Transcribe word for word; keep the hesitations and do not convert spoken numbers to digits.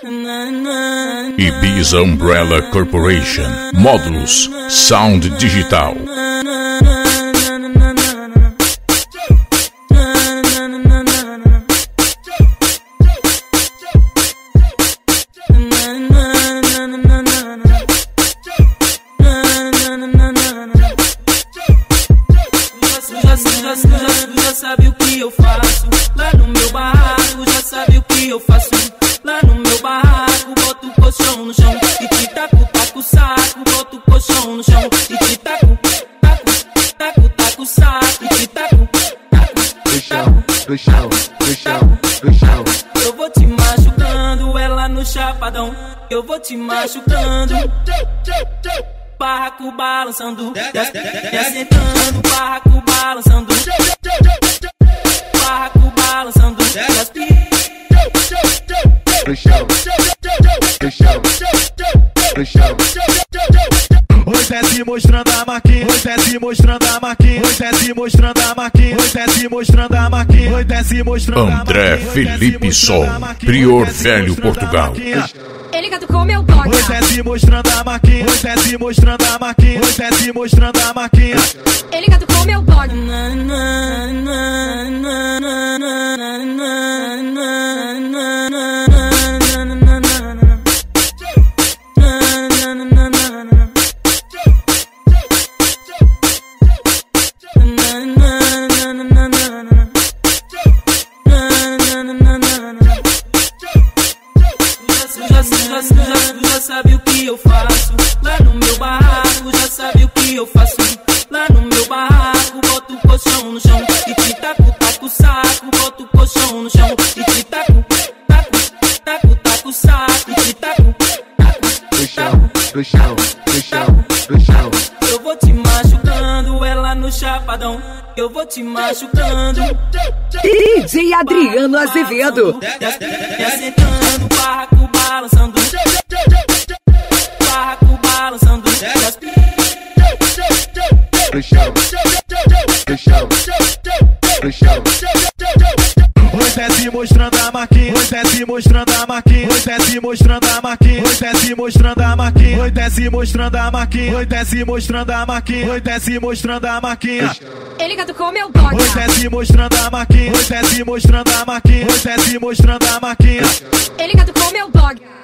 Ibiza Umbrella Corporation. Módulos Sound Digital. Já sabe o que eu faço lá no meu barraco, já sabe o que eu faço lá no meu barraco. Boto o colchão no chão e te taco, taco o saco. Boto o colchão no chão e te taco, taco, taco, taco o saco. E te taco, taco, do chão, do chão, do chão, do chão. Eu vou te machucando, ela no chapadão. Eu vou te machucando, barraco balançando, e assentando, barraco balançando, barraco balançando, do chão, do chão, do chão. Oi, desce mostrando a maquinha, oi, desce mostrando a maquinha, oi, desce mostrando a maquinha, oi, desce mostrando a maquinha, oi, desce mostrando a maquinha. André Felipe Sol, Prior Velho, Portugal. Ele catucou meu dog. Oi, desce mostrando a maquinha, oi, desce mostrando a maquinha, oi, desce mostrando a maquinha. Ele catucou meu dog. Já sabe o que eu faço lá no meu barraco, já sabe o que eu faço lá no meu barraco. Boto o colchão no chão e te taco, taco o saco. Boto o colchão no chão e te taco, taco, taco, taco o saco. E te taco, taco, do chão, do chão, do chão, do chão. Eu vou te machucando, ela no chapadão. Eu vou te machucando. D J Adriano Azevedo. E assentando, barraco balançando, barraco balançando, do chão, do chão, do chão. Oi, desce mostrando a maquinha, oi, desce mostrando a maquinha, oi, desce mostrando a maquinha, oi, desce mostrando a maquinha, oi, desce mostrando a maquinha, oi, desce mostrando a maquinha, oi, desce mostrando a maquinha. Ele catucou meu dog. Oi, desce mostrando a maquinha, oi, desce mostrando a maquinha, oi, desce mostrando a maquinha. Ele catucou meu dog.